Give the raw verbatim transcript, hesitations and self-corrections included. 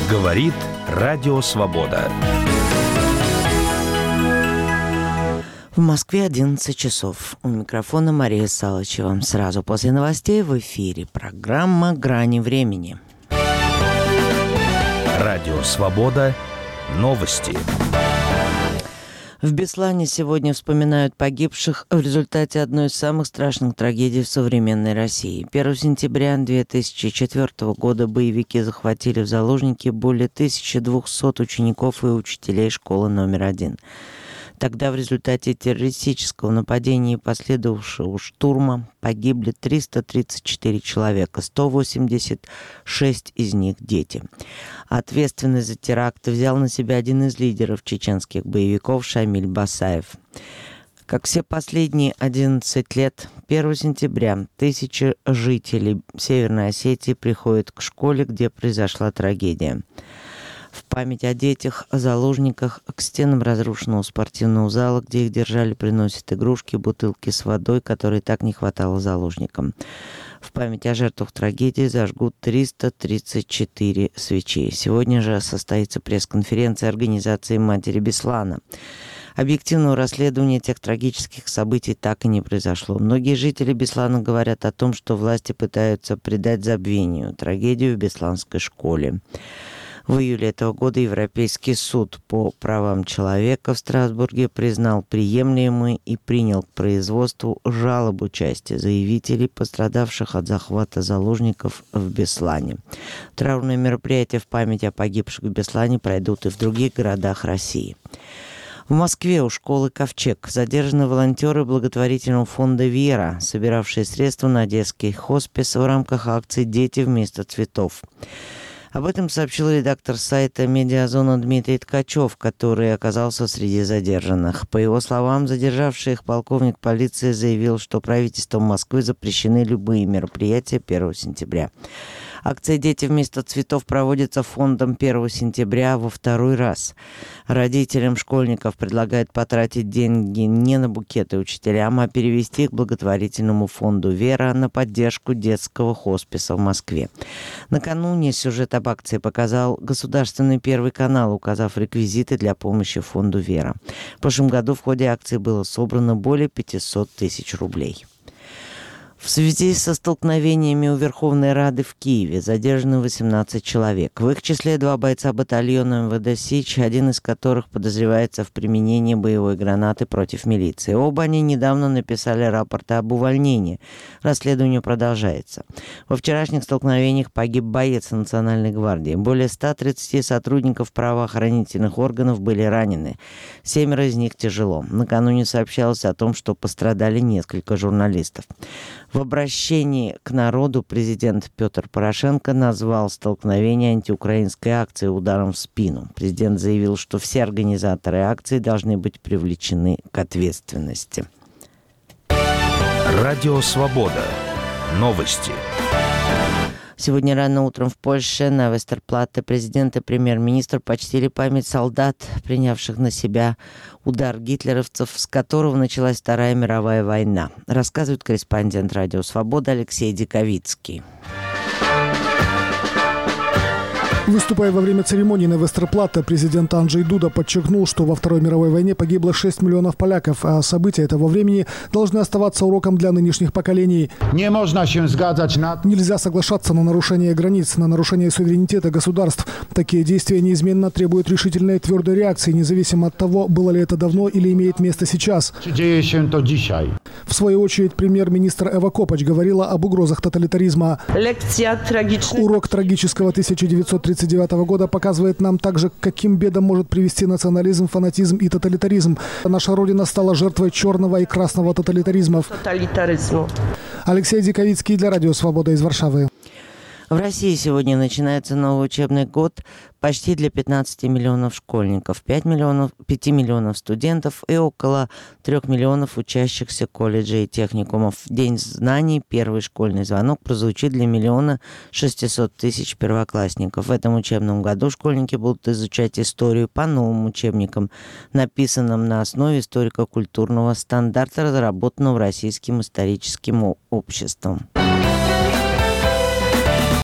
Говорит Радио Свобода. В Москве одиннадцать часов. У микрофона Мария Салычева. Сразу после новостей в эфире программа «Грани времени». Радио Свобода. Новости. В Беслане сегодня вспоминают погибших в результате одной из самых страшных трагедий в современной России. первого сентября две тысячи четвёртого года боевики захватили в заложники более тысячи двухсот учеников и учителей школы номер один. Тогда в результате террористического нападения и последовавшего штурма погибли триста тридцать четыре человека, сто восемьдесят шесть из них дети. Ответственность за теракт взял на себя один из лидеров чеченских боевиков Шамиль Басаев. Как все последние одиннадцать лет, первого сентября тысячи жителей Северной Осетии приходят к школе, где произошла трагедия. В память о детях, о заложниках, к стенам разрушенного спортивного зала, где их держали, приносят игрушки, бутылки с водой, которой так не хватало заложникам. В память о жертвах трагедии зажгут триста тридцать четыре свечей. Сегодня же состоится пресс-конференция организации «Матери Беслана». Объективного расследования тех трагических событий так и не произошло. Многие жители Беслана говорят о том, что власти пытаются придать забвению трагедию в бесланской школе. В июле этого года Европейский суд по правам человека в Страсбурге признал приемлемой и принял к производству жалобу части заявителей, пострадавших от захвата заложников в Беслане. Траурные мероприятия в память о погибших в Беслане пройдут и в других городах России. В Москве у школы «Ковчег» задержаны волонтеры благотворительного фонда «Вера», собиравшие средства на детский хоспис в рамках акции «Дети вместо цветов». Об этом сообщил редактор сайта «Медиазона» Дмитрий Ткачев, который оказался среди задержанных. По его словам, задержавший их полковник полиции заявил, что правительством Москвы запрещены любые мероприятия первого сентября. Акция «Дети вместо цветов» проводится фондом первого сентября во второй раз. Родителям школьников предлагают потратить деньги не на букеты учителям, а перевести их к благотворительному фонду «Вера» на поддержку детского хосписа в Москве. Накануне сюжет об акции показал государственный Первый канал, указав реквизиты для помощи фонду «Вера». В прошлом году в ходе акции было собрано более пятьсот тысяч рублей. В связи со столкновениями у Верховной Рады в Киеве задержаны восемнадцать человек. В их числе два бойца батальона эм вэ дэ «Сич», один из которых подозревается в применении боевой гранаты против милиции. Оба они недавно написали рапорты об увольнении. Расследование продолжается. Во вчерашних столкновениях погиб боец Национальной гвардии. Более ста тридцати сотрудников правоохранительных органов были ранены. Семеро из них тяжело. Накануне сообщалось о том, что пострадали несколько журналистов. В обращении к народу президент Петр Порошенко назвал столкновение антиукраинской акции ударом в спину. Президент заявил, что все организаторы акции должны быть привлечены к ответственности. Радио Свобода. Новости. Сегодня рано утром в Польше на Вестерплатте президент и премьер-министр почтили память солдат, принявших на себя удар гитлеровцев, с которого началась Вторая мировая война, рассказывает корреспондент Радио Свобода Алексей Диковицкий. Выступая во время церемонии на Вестерплатте, президент Анджей Дуда подчеркнул, что во Второй мировой войне погибло шесть миллионов поляков, а события этого времени должны оставаться уроком для нынешних поколений. Не можно się zgadzać na... Нельзя соглашаться на нарушение границ, на нарушение суверенитета государств. Такие действия неизменно требуют решительной и твердой реакции, независимо от того, было ли это давно или имеет место сейчас. Dzieje się to dzisiaj. В свою очередь, премьер-министр Эва Копач говорила об угрозах тоталитаризма. Лекция трагичная. Урок трагического тысяча девятьсот тридцать девятого года показывает нам также, к каким бедам может привести национализм, фанатизм и тоталитаризм. Наша Родина стала жертвой черного и красного тоталитаризмов. Тоталитаризму. Алексей Диковицкий для Радио Свобода из Варшавы. В России сегодня начинается новый учебный год почти для пятнадцати миллионов школьников, пяти миллионов, пяти миллионов студентов и около трёх миллионов учащихся колледжей и техникумов. В День знаний первый школьный звонок прозвучит для миллиона шестисот тысяч первоклассников. В этом учебном году школьники будут изучать историю по новым учебникам, написанным на основе историко-культурного стандарта, разработанного Российским историческим обществом.